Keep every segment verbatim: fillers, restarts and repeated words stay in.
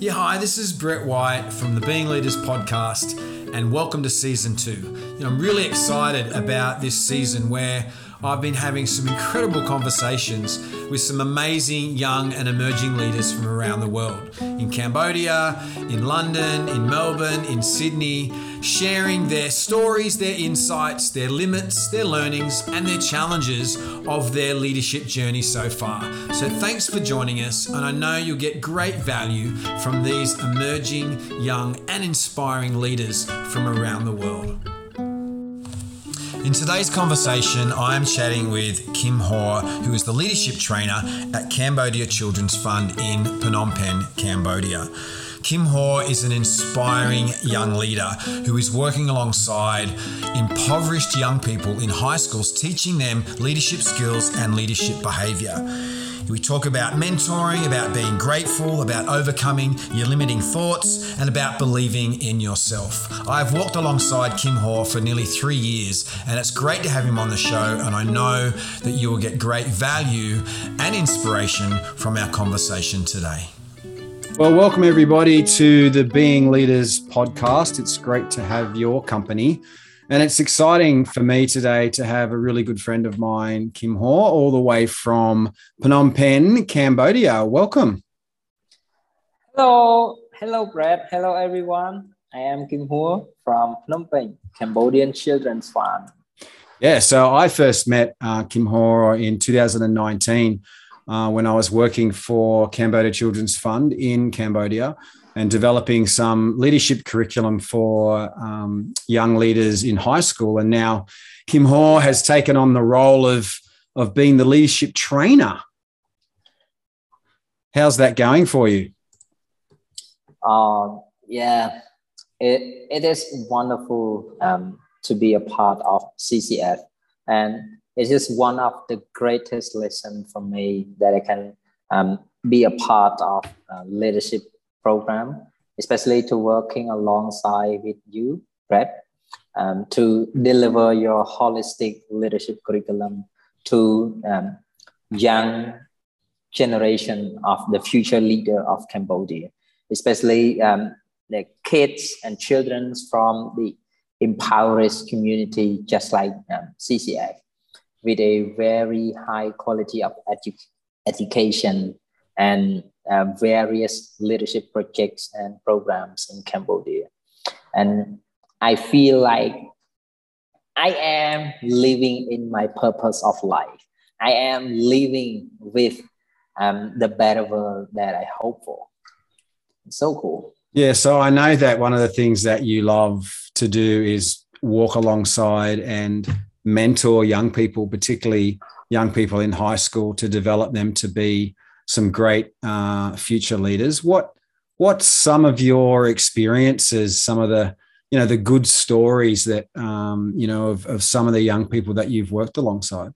Yeah, hi, this is Brett White from the Being Leaders podcast, and welcome to season two. You know, I'm really excited about this season where I've been having some incredible conversations with some amazing young and emerging leaders from around the world, in Cambodia, in London, in Melbourne, in Sydney, sharing their stories, their insights, their limits, their learnings, and their challenges of their leadership journey so far. So thanks for joining us, and I know you'll get great value from these emerging, young, and inspiring leaders from around the world. In today's conversation, I am chatting with Kim Hor, who is the leadership trainer at Cambodia Children's Fund in Phnom Penh, Cambodia. Kim Hor is an inspiring young leader who is working alongside impoverished young people in high schools, teaching them leadership skills and leadership behaviour. We talk about mentoring, about being grateful, about overcoming your limiting thoughts, and about believing in yourself. I've walked alongside Kim Hor for nearly three years, and it's great to have him on the show, and I know that you will get great value and inspiration from our conversation today. Well, welcome everybody to the Being Leaders podcast. It's great to have your company. And it's exciting for me today to have a really good friend of mine, Kim Hor, all the way from Phnom Penh, Cambodia. Welcome. Hello. Hello, Brett. Hello, everyone. I am Kim Hor from Phnom Penh, Cambodian Children's Fund. Yeah, so I first met uh, Kim Hor in two thousand nineteen uh, when I was working for Cambodia Children's Fund in Cambodia, and developing some leadership curriculum for um, young leaders in high school. And now Kim Hor has taken on the role of, of being the leadership trainer. How's that going for you? Um, yeah, it, it is wonderful um, to be a part of C C F. And it's just one of the greatest lessons for me that I can um, be a part of uh, leadership program, especially to working alongside with you, Brett, um, to deliver your holistic leadership curriculum to um, young generation of the future leader of Cambodia, especially um, the kids and children from the impoverished community, just like um, C C F, with a very high quality of edu- education and Uh, various leadership projects and programs in Cambodia. And I feel like I am living in my purpose of life. I am living with um, the better world that I hope for. It's so cool. Yeah, so I know that one of the things that you love to do is walk alongside and mentor young people, particularly young people in high school, to develop them to be some great uh, future leaders. What what's some of your experiences, some of the, you know, the good stories that, um, you know, of, of some of the young people that you've worked alongside?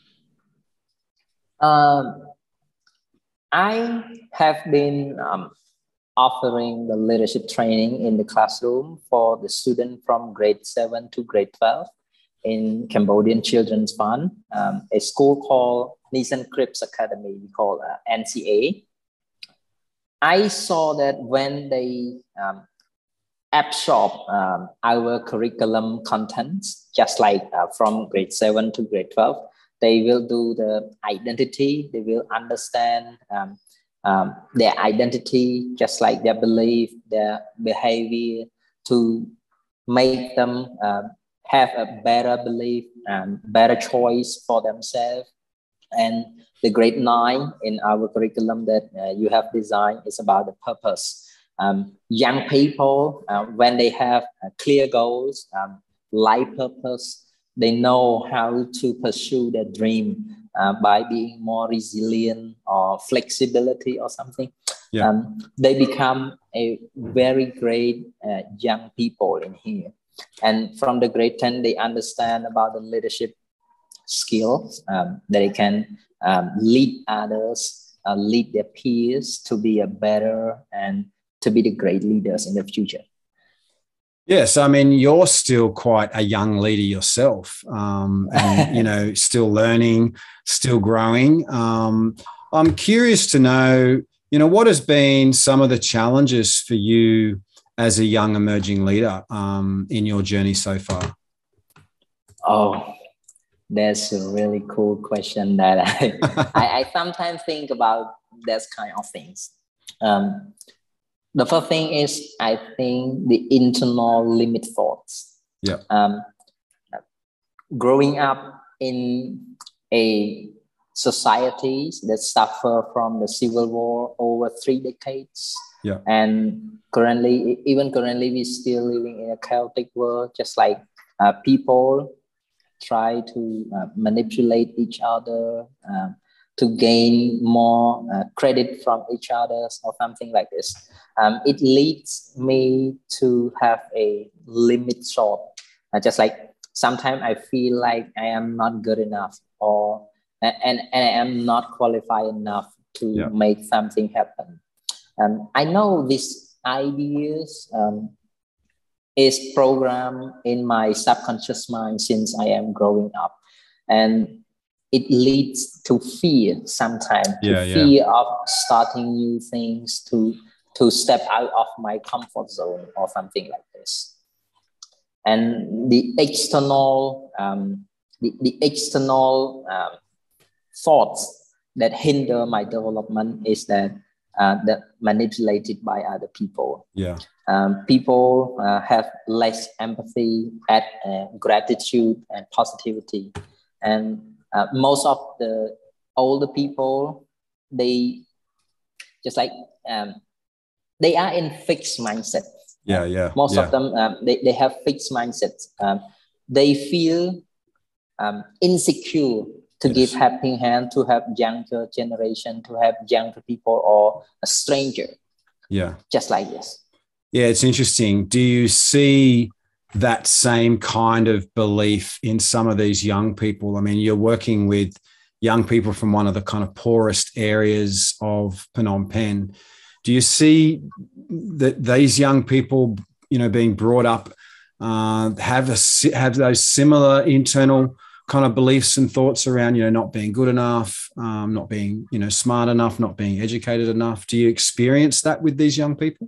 Um, I have been um, offering the leadership training in the classroom for the student from grade seven to grade twelve in Cambodian Children's Fund, um, a school called Nissan Cripps Academy, we call uh, N C A. I saw that when they um, absorb um, our curriculum contents, just like uh, from grade seven to grade twelve, they will do the identity, they will understand um, um, their identity, just like their belief, their behavior, to make them uh, have a better belief and better choice for themselves. And the grade nine in our curriculum that uh, you have designed is about the purpose. Um, young people, uh, when they have uh, clear goals, um, life purpose, they know how to pursue their dream uh, by being more resilient or flexibility or something. Yeah. Um, they become a very great uh, young people in here. And from the grade ten, they understand about the leadership skills, um, that they can um, lead others, uh, lead their peers to be a better and to be the great leaders in the future. Yes, I mean, you're still quite a young leader yourself, um, and, you know, still learning, still growing. Um, I'm curious to know, You know, what has been some of the challenges for you as a young emerging leader um, in your journey so far? Oh, that's a really cool question that I, I, I sometimes think about this kind of things. Um, the first thing is, I think the internal limit thoughts. Yeah. Um, growing up in a societies that suffer from the civil war over three decades. Yeah. And currently, even currently, we're still living in a chaotic world, just like uh, people try to uh, manipulate each other uh, to gain more uh, credit from each other or something like this. Um, it leads me to have a limit thought, uh, just like sometimes I feel like I am not good enough, or and, and I am not qualified enough to yeah. make something happen. Um, I know these ideas um, is programmed in my subconscious mind since I am growing up, and it leads to fear sometimes, yeah, to yeah. fear of starting new things, to to step out of my comfort zone or something like this. And the external, um, the, the external um, thoughts that hinder my development is that uh, that manipulated by other people. Yeah. Um, people uh, have less empathy, and uh, gratitude, and positivity, and uh, most of the older people, they just like um, they are in fixed mindset. Yeah, yeah. Most yeah. of them, um, they, they have fixed mindsets. Um, they feel um, insecure to yes. give helping hand to have younger generation, to have younger people or a stranger. Yeah. Just like this. Yeah, it's interesting. Do you see that same kind of belief in some of these young people? I mean, you're working with young people from one of the kind of poorest areas of Phnom Penh. Do you see that these young people, you know, being brought up uh, have a, have those similar internal kind of beliefs and thoughts around, you know, not being good enough, um, not being, you know, smart enough, not being educated enough? Do you experience that with these young people?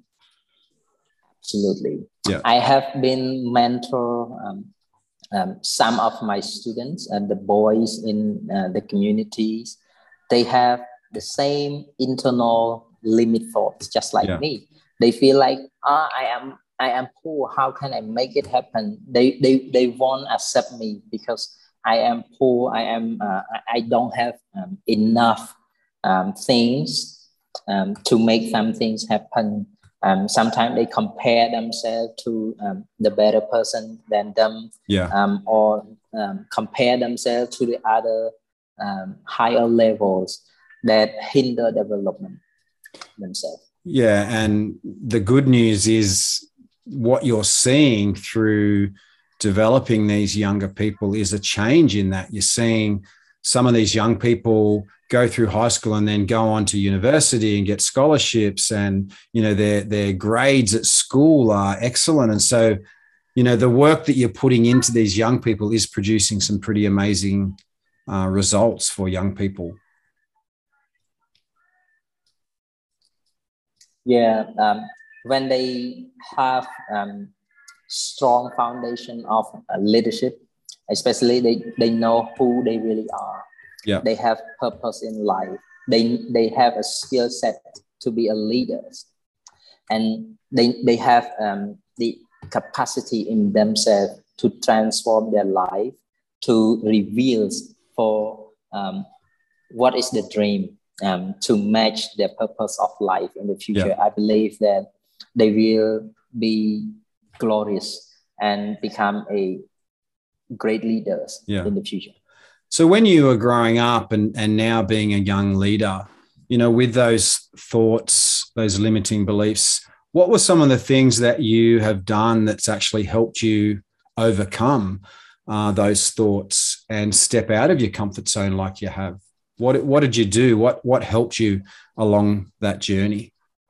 Absolutely. Yeah. I have been mentor um, um, some of my students and the boys in uh, the communities. They have the same internal limit thoughts, just like yeah. me. They feel like, ah, I am, I am poor. How can I make it happen? They, they, they won't accept me because I am poor. I am, uh, I don't have um, enough um, things um, to make some things happen. Um, sometimes they compare themselves to um, the better person than them, yeah. um, or um, compare themselves to the other um, higher levels that hinder development themselves. Yeah, and the good news is what you're seeing through developing these younger people is a change in that. You're seeing some of these young people go through high school and then go on to university and get scholarships, and, you know, their, their grades at school are excellent. And so, you know, the work that you're putting into these young people is producing some pretty amazing uh, results for young people. Yeah, um, when they have um, strong foundation of uh, leadership, especially they, they know who they really are. Yeah. They have purpose in life. They, they have a skill set to be a leader. And they, they have um, the capacity in themselves to transform their life, to reveal for um, what is the dream, um, to match their purpose of life in the future. Yeah. I believe that they will be glorious and become a great leaders yeah. in the future. So when you were growing up and, and now being a young leader, you know, with those thoughts, those limiting beliefs, what were some of the things that you have done that's actually helped you overcome uh, those thoughts and step out of your comfort zone like you have? What, what did you do? What, what helped you along that journey?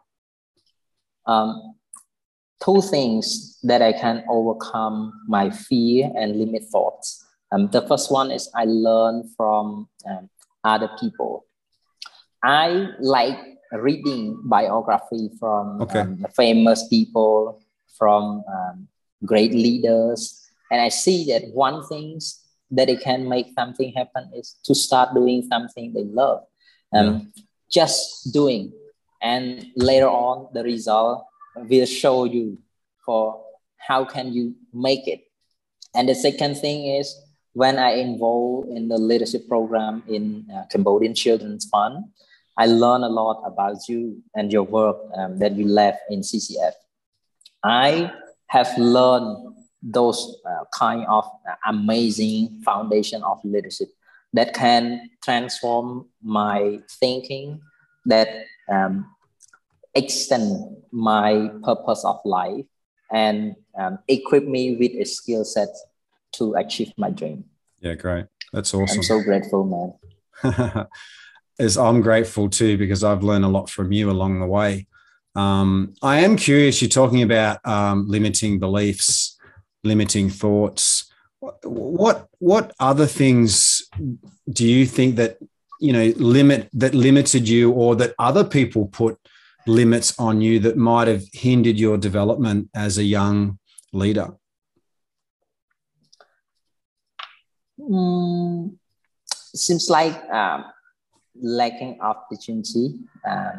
Um, two things that I can overcome my fear and limit thoughts. Um, the first one is I learn from um, other people. I like reading biography from Okay. um, famous people, from um, great leaders, and I see that one thing that they can make something happen is to start doing something they love, um, yeah. just doing, and later on the result will show you for how can you make it. And the second thing is when I involved in the leadership program in uh, Cambodian Children's Fund, I learned a lot about you and your work um, that you left in C C F. I have learned those uh, kind of amazing foundation of leadership that can transform my thinking, that um, extend my purpose of life, and um, equip me with a skill set to achieve my dream. Yeah, great. That's awesome. I'm so grateful, man. As I'm grateful too, because I've learned a lot from you along the way. Um, I am curious, you're talking about um, limiting beliefs, limiting thoughts. What what other things do you think that, you know, limit that limited you, or that other people put limits on you that might have hindered your development as a young leader? Mm, seems like um, lacking opportunity. Um,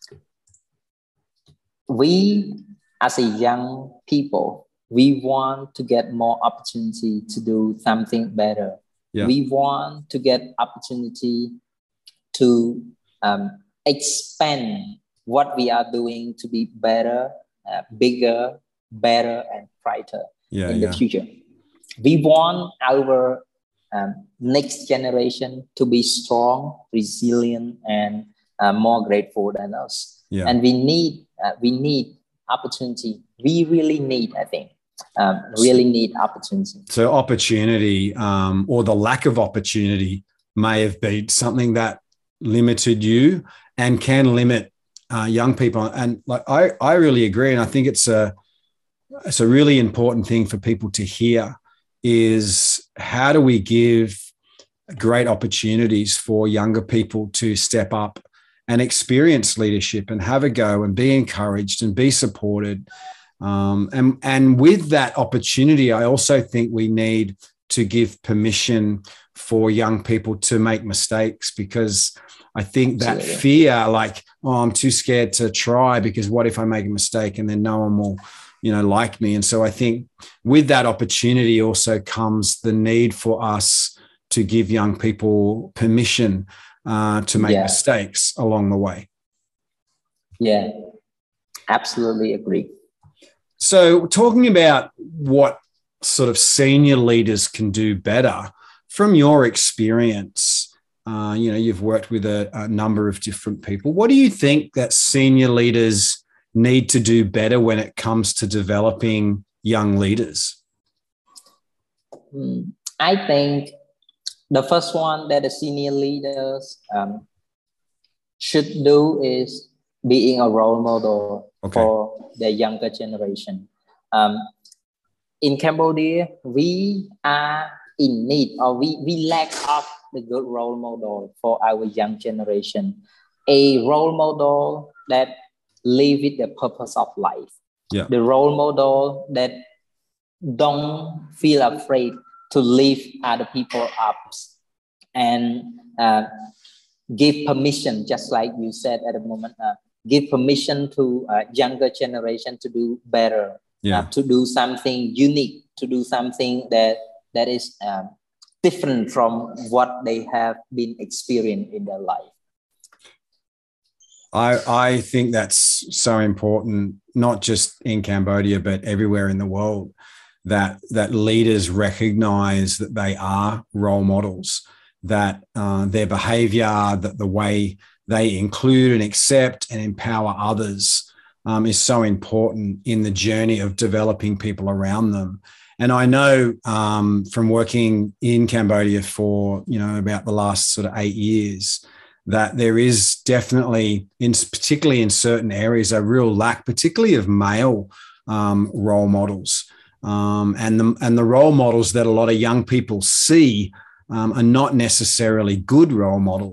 we, as a young people, we want to get more opportunity to do something better. Yeah. We want to get opportunity to um, expand what we are doing to be better, uh, bigger, better, and brighter yeah, in yeah. the future. We want our um, next generation to be strong, resilient, and uh, more grateful than us. Yeah. And we need uh, we need opportunity. We really need, I think, um, really need opportunity. So opportunity, um, or the lack of opportunity, may have been something that limited you and can limit uh, young people. And like I, I really agree, and I think it's a it's a really important thing for people to hear. Is how do we give great opportunities for younger people to step up and experience leadership and have a go and be encouraged and be supported. Um, and, and with that opportunity, I also think we need to give permission for young people to make mistakes, because I think that Absolutely. fear, like, oh, I'm too scared to try because what if I make a mistake and then no one will, you know, like me. And so I think with that opportunity also comes the need for us to give young people permission uh, to make yeah. mistakes along the way. Yeah, absolutely agree. So talking about what sort of senior leaders can do better, from your experience, uh, you know, you've worked with a, a number of different people. What do you think that senior leaders need to do better when it comes to developing young leaders? I think the first one that the senior leaders um, should do is being a role model okay. for the younger generation. Um, in Cambodia, we are in need, or we, we lack of the good role model for our young generation. A role model that live with the purpose of life. Yeah. The role model that don't feel afraid to lift other people up and uh, give permission, just like you said at the moment, uh, give permission to uh, younger generation to do better, yeah. uh, to do something unique, to do something that that is um, different from what they have been experienced in their life. I, I think that's so important, not just in Cambodia, but everywhere in the world, that, that leaders recognize that they are role models, that uh, their behavior, that the way they include and accept and empower others um, is so important in the journey of developing people around them. And I know um, from working in Cambodia for, you know, about the last sort of eight years, that there is definitely, in particularly in certain areas, a real lack, particularly of male um, role models. Um, and, the, and the role models that a lot of young people see um, are not necessarily good role models.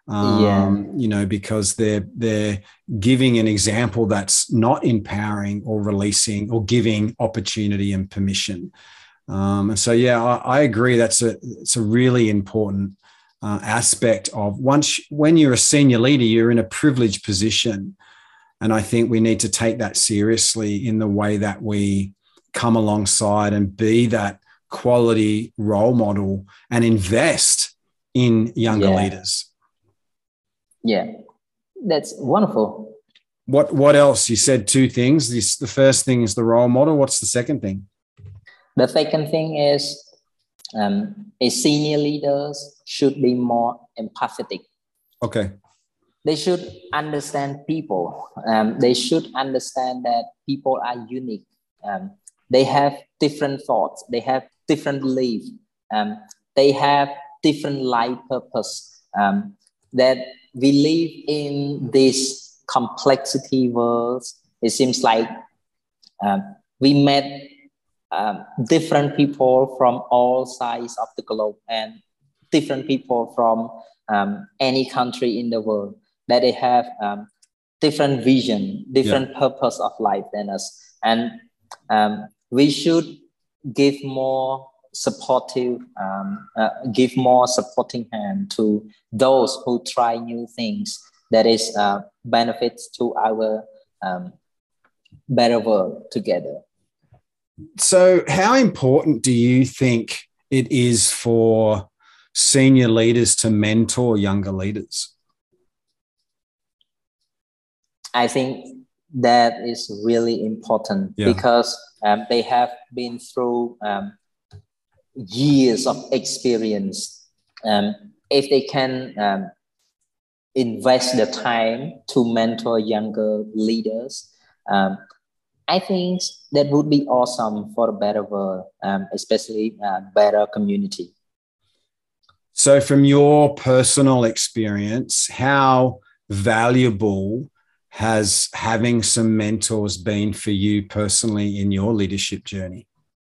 Yeah. Um, you know, because they're they're giving an example that's not empowering or releasing or giving opportunity and permission. Um, and so, yeah, I, I agree. That's a it's a really important uh, aspect of once when you're a senior leader, you're in a privileged position, and I think we need to take that seriously in the way that we come alongside and be that quality role model and invest in younger Yeah. leaders. Yeah, that's wonderful. What what else? You said two things. This the first thing is the role model. What's the second thing? The second thing is um, a senior leaders should be more empathetic. Okay. They should understand people. Um, they should understand that people are unique. Um, they have different thoughts. They have different beliefs. Um, they have different life purpose. Um, that we live in this complexity world. It seems like um, we met um, different people from all sides of the globe and different people from um, any country in the world, that they have um, different vision, different yeah. purpose of life than us. And um, we should give more supportive, um, uh, give more supporting hand to those who try new things that is uh, benefits to our um, better world together. So how important do you think it is for senior leaders to mentor younger leaders? I think that is really important yeah. because um, they have been through um, years of experience. Um, if they can um, invest the time to mentor younger leaders, um, I think that would be awesome for a better world, um, especially a better community. So from your personal experience, how valuable has having some mentors been for you personally in your leadership journey?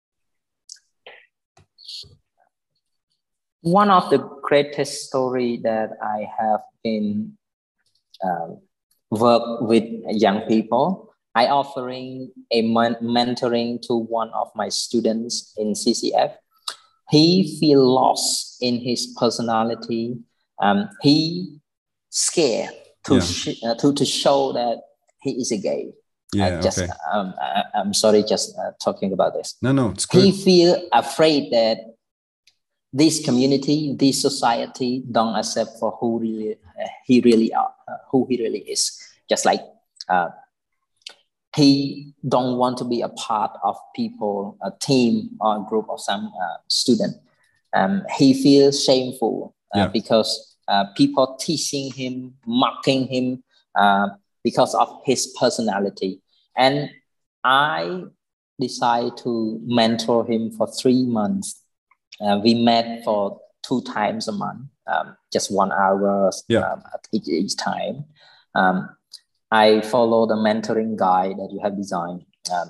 One of the greatest story that I have been um, work with young people, I offering a men- mentoring to one of my students in C C F. He feel lost in his personality. Um, he scared to, yeah. sh- uh, to to show that he is a gay. Yeah, I just okay. um, I, I'm sorry, just uh, talking about this. No, no, it's good. He feel afraid that this community, this society don't accept for who really uh, he really are, uh, who he really is. Just like uh, he don't want to be a part of people, a team or a group of some uh, student. Um, he feels shameful uh, yeah. because uh, people teasing him, mocking him uh, because of his personality. And I decided to mentor him for three months. Uh, we met for two times a month, um, just one hour yeah. um, at each, each time. Um, I follow the mentoring guide that you have designed, um,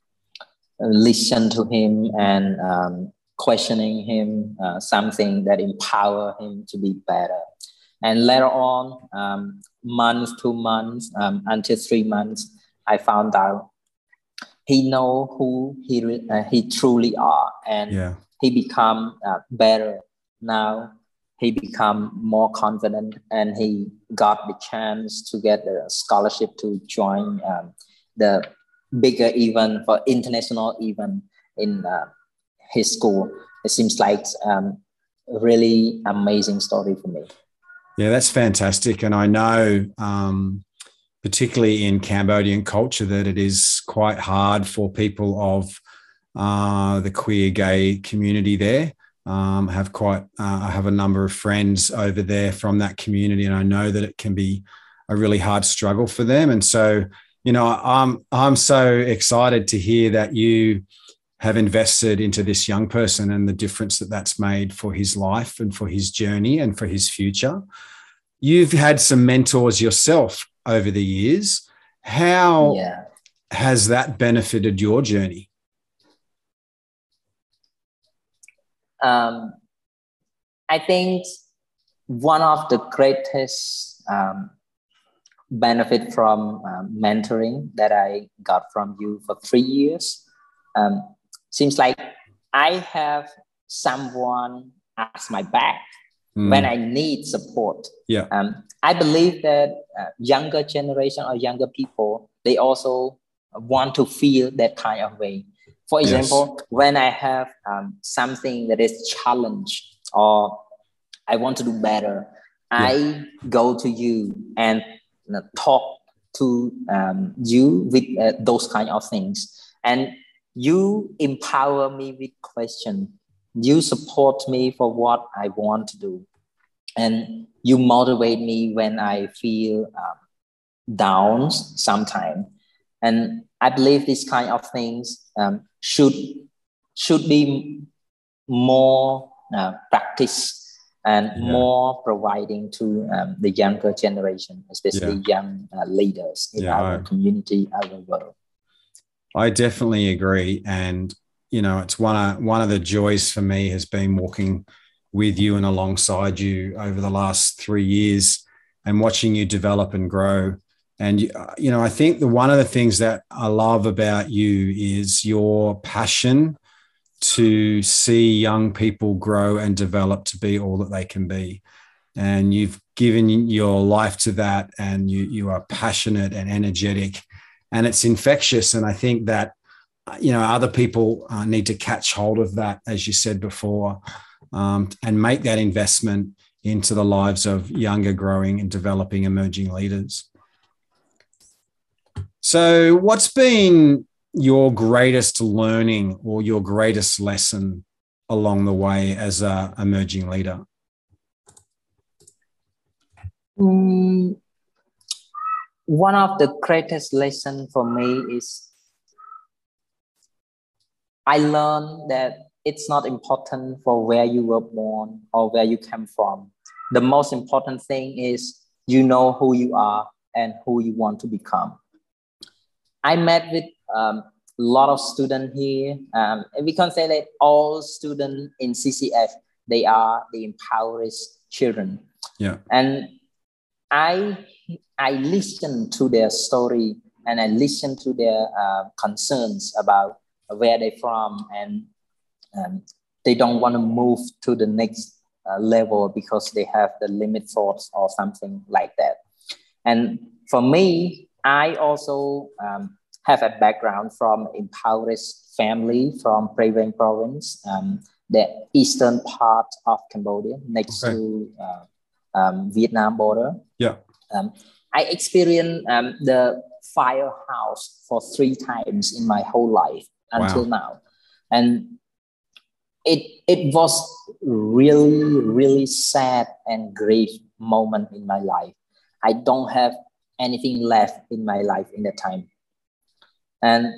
listen to him and um, questioning him, uh, something that empower him to be better. And later on, um, month to month, um, until three months, I found out he know who he re- uh, he truly are, and yeah. he become uh, better. Now he become more confident, and he got the chance to get a scholarship to join um, the bigger event for international event in uh, his school. It seems like um, a really amazing story for me. Yeah, that's fantastic. And I know, um, particularly in Cambodian culture, that it is quite hard for people of uh, the queer gay community there. Um, I have quite, uh, I have a number of friends over there from that community, and I know that it can be a really hard struggle for them. And so, you know, I'm I'm so excited to hear that you have invested into this young person and the difference that that's made for his life and for his journey and for his future. You've had some mentors yourself over the years. How yeah. has that benefited your journey? Um, I think one of the greatest um, benefit from um, mentoring that I got from you for three years um, seems like I have someone as my back mm. when I need support. Yeah. Um, I believe that uh, younger generation or younger people, they also want to feel that kind of way. For example, yes. when I have um, something that is challenged or I want to do better, yeah. I go to you and you know, talk to um, you with uh, those kind of things. And you empower me with questions. You support me for what I want to do. And you motivate me when I feel um, down sometimes. And I believe these kind of things um, should, should be more uh, practiced and yeah. more providing to um, the younger generation, especially yeah. young uh, leaders in yeah, our I, community, our world. I definitely agree. And, you know, it's one of, one of the joys for me has been walking with you and alongside you over the last three years and watching you develop and grow. And, you know, I think the one of the things that I love about you is your passion to see young people grow and develop to be all that they can be. And you've given your life to that, and you, you are passionate and energetic, and it's infectious. And I think that, you know, other people uh, need to catch hold of that, as you said before, um, and make that investment into the lives of younger, growing and developing emerging leaders. So what's been your greatest learning or your greatest lesson along the way as an emerging leader? Mm, one of the greatest lessons for me is I learned that it's not important for where you were born or where you came from. The most important thing is you know who you are and who you want to become. I met with um, a lot of students here. Um, and we can say that all students in C C F, they are the impoverished children. Yeah. And I, I listen to their story and I listen to their uh, concerns about where they're from, and um, they don't want to move to the next uh, level because they have the limit thoughts or something like that. And for me, I also um, have a background from impoverished family from Prey Veng province, um, the eastern part of Cambodia, next okay. to uh, um, Vietnam border. Yeah. Um, I experienced um, the firehouse for three times in my whole life until wow. now. And it, it was really, really sad and grief moment in my life. I don't have anything left in my life in that time. And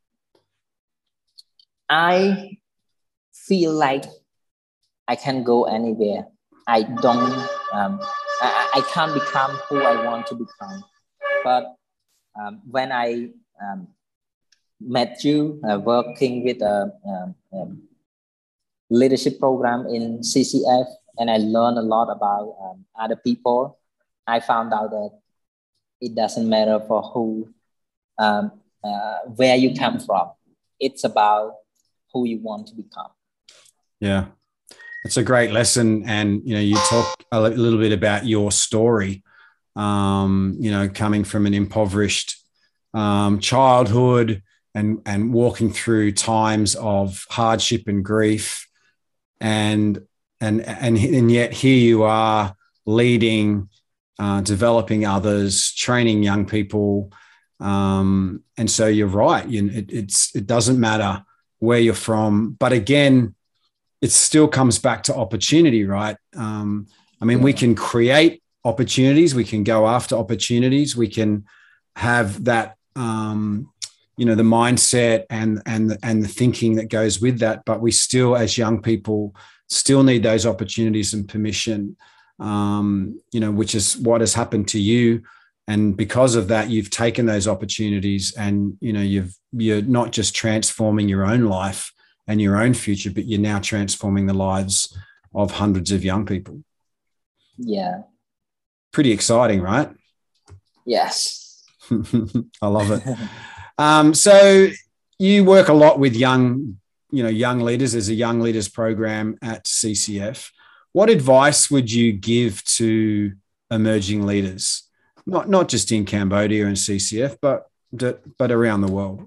I feel like I can go anywhere. I don't, um, I, I can't become who I want to become. But um, when I um, met you uh, working with a, a, a leadership program in C C F, and I learned a lot about um, other people, I found out that it doesn't matter for who, um, uh, where you come from. It's about who you want to become. Yeah, it's a great lesson. And, you know, you talk a little bit about your story, um, you know, coming from an impoverished um, childhood and, and walking through times of hardship and grief. And, and, and, and yet here you are leading, uh, developing others, training young people. Um, and so you're right. You, it, it's, it doesn't matter where you're from, but again, it still comes back to opportunity, right? Um, I mean, we can create opportunities. We can go after opportunities. We can have that, um, you know, the mindset and, and, and the thinking that goes with that. But we still, as young people, still need those opportunities and permission, um, you know, which is what has happened to you. And because of that, you've taken those opportunities and, you know, you've, you're not just transforming your own life and your own future, but you're now transforming the lives of hundreds of young people. Yeah. Pretty exciting, right? Yes. I love it. Um, so you work a lot with young, you know, young leaders. There's a young leaders program at C C F. What advice would you give to emerging leaders, not not just in Cambodia and C C F, but but around the world?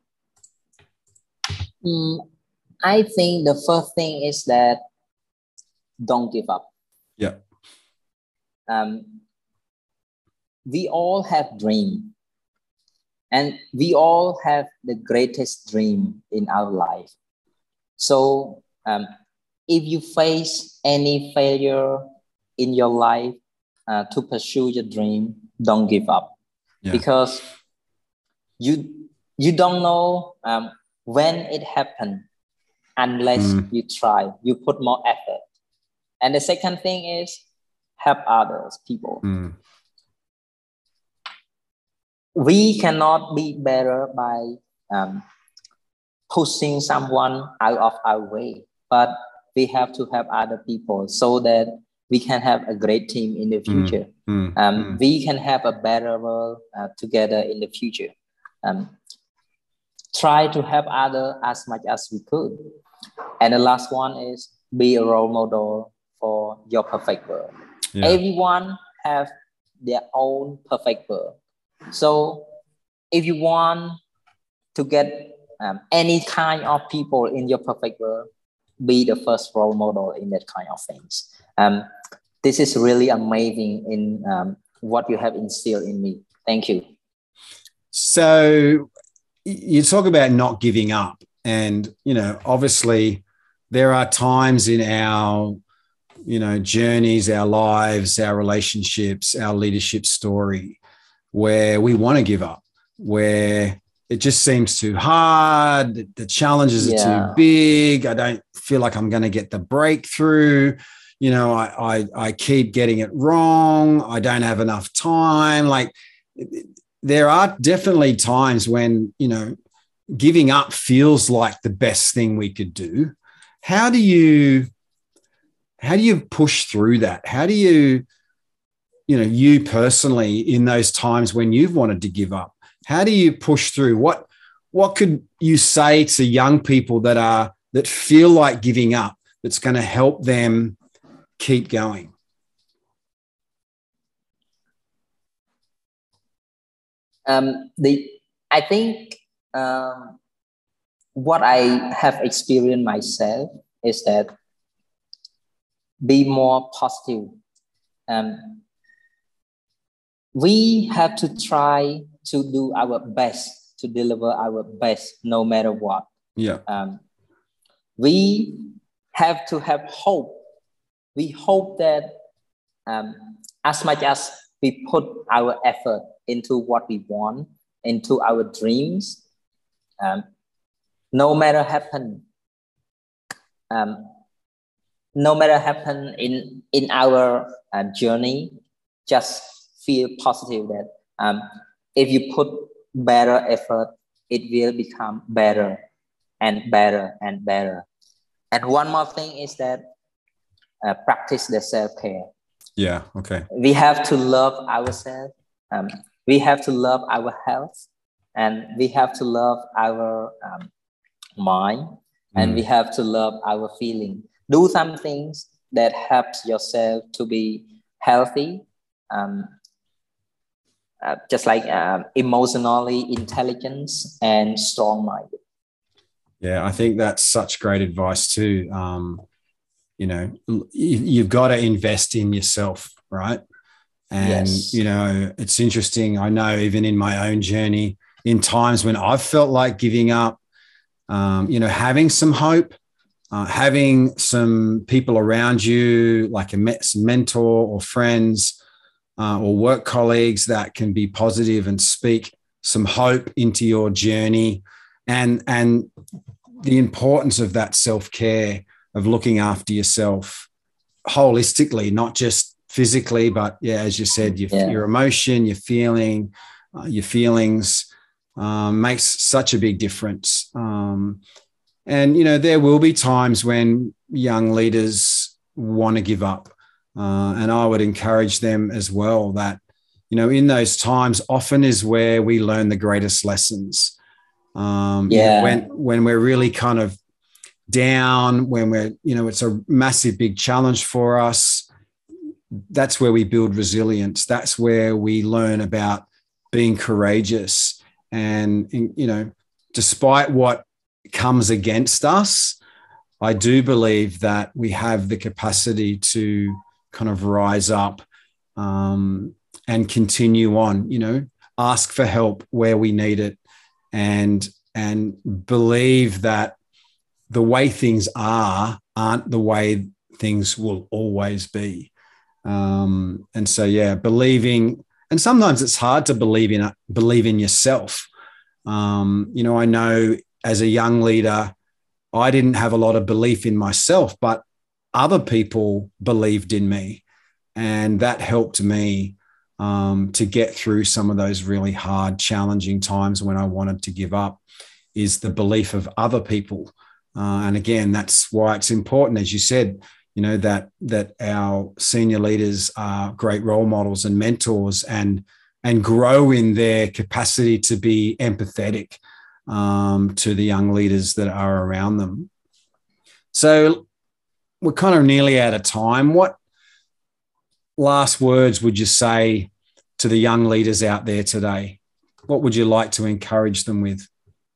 Mm, I think the first thing is that don't give up. Yeah. Um, we all have dreams, and we all have the greatest dream in our life. So um, if you face any failure in your life uh, to pursue your dream, don't give up. Yeah. Because you you don't know um, when it happened unless mm. you try, you put more effort. And the second thing is help others, people. Mm. We cannot be better by um, pushing someone out of our way, but we have to help other people so that we can have a great team in the future. Mm. Mm. Um, mm. We can have a better world uh, together in the future. Um, try to help others as much as we could. And the last one is be a role model for your perfect world. Yeah. Everyone have their own perfect world. So if you want to get um, any kind of people in your perfect world, be the first role model in that kind of things. Um, this is really amazing in um, what you have instilled in me. Thank you. So you talk about not giving up, and, you know, obviously there are times in our, you know, journeys, our lives, our relationships, our leadership story where we want to give up, where it just seems too hard. The challenges yeah. are too big. I don't feel like I'm going to get the breakthrough. You know, I, I, I keep getting it wrong. I don't have enough time. Like, there are definitely times when, you know, giving up feels like the best thing we could do. How do you, how do you push through that? How do you, you know, you personally, in those times when you've wanted to give up, how do you push through? What, what could you say to young people that are, that feel like giving up, that's going to help them keep going? Um, the, I think um, what I have experienced myself is that be more positive. Um, we have to try to do our best, to deliver our best, no matter what. Yeah. Um, we have to have hope. We hope that um, as much as we put our effort into what we want, into our dreams, um, no matter happen, um, no matter happen in, in our uh, journey, just feel positive that um, if you put better effort, it will become better and better and better. And one more thing is that uh, practice the self-care. Yeah, okay. We have to love ourselves. Um, we have to love our health, and we have to love our um, mind, and mm. we have to love our feeling. Do some things that helps yourself to be healthy, um, uh, just like uh, emotionally intelligent and strong-minded. Yeah, I think that's such great advice too. Um, you know, you've got to invest in yourself, right? And, yes. you know, it's interesting. I know even in my own journey, in times when I've felt like giving up, um, you know, having some hope, uh, having some people around you, like a mentor or friends uh, or work colleagues that can be positive and speak some hope into your journey, and, and the importance of that self-care, of looking after yourself holistically, not just physically, but yeah, as you said, your, yeah. your emotion, your feeling, uh, your feelings um, makes such a big difference. Um, and, you know, there will be times when young leaders want to give up. Uh, and I would encourage them as well that, you know, in those times often is where we learn the greatest lessons. Um, yeah. You know, when, when we're really kind of down, when we're, you know, it's a massive, big challenge for us, that's where we build resilience. That's where we learn about being courageous. And, you know, despite what comes against us, I do believe that we have the capacity to kind of rise up um, and continue on, you know, ask for help where we need it, and, and believe that the way things are aren't the way things will always be. Um, and so, yeah, believing, and sometimes it's hard to believe in, believe in yourself. Um, you know, I know as a young leader, I didn't have a lot of belief in myself, but other people believed in me. And that helped me um, to get through some of those really hard, challenging times when I wanted to give up, is the belief of other people. Uh, and again, that's why it's important, as you said, you know, that that our senior leaders are great role models and mentors, and and grow in their capacity to be empathetic um, to the young leaders that are around them. So we're kind of nearly out of time. What last words would you say to the young leaders out there today? What would you like to encourage them with?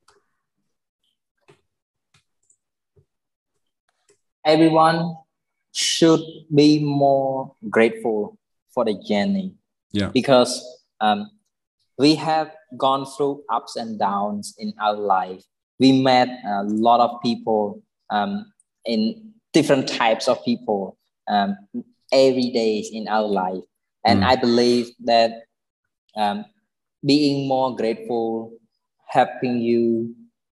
Everyone should be more grateful for the journey. Yeah. Because um, we have gone through ups and downs in our life. We met a lot of people, um, in different types of people, um, every day in our life. And mm. I believe that um, being more grateful, helping you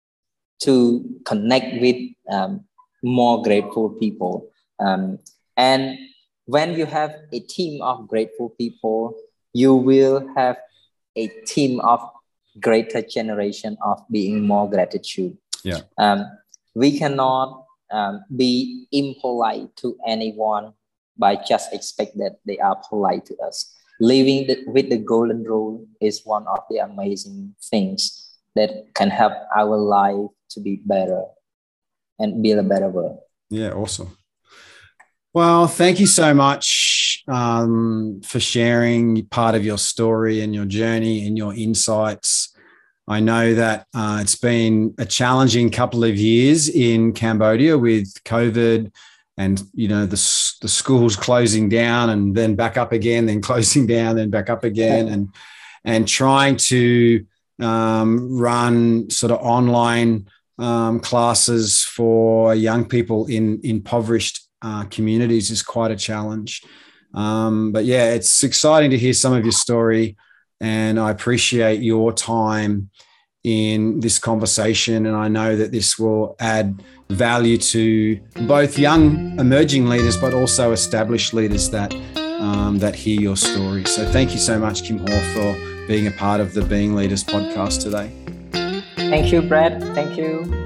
to connect with um, more grateful people. Um, and when you have a team of grateful people, you will have a team of greater generation of being more gratitude. Yeah. Um, we cannot um, be impolite to anyone by just expect that they are polite to us. Living the, with the golden rule is one of the amazing things that can help our life to be better and build a better world. Yeah, awesome. Well, thank you so much um, for sharing part of your story and your journey and your insights. I know that uh, it's been a challenging couple of years in Cambodia with COVID and, you know, the, the schools closing down and then back up again, then closing down, then back up again, and, and trying to um, run sort of online um, classes for young people in impoverished Uh, communities is quite a challenge. Um, but yeah, it's exciting to hear some of your story, and I appreciate your time in this conversation. And I know that this will add value to both young emerging leaders, but also established leaders that, um, that hear your story. So thank you so much, Kim Ho, for being a part of the Being Leaders podcast today. Thank you, Brad. Thank you.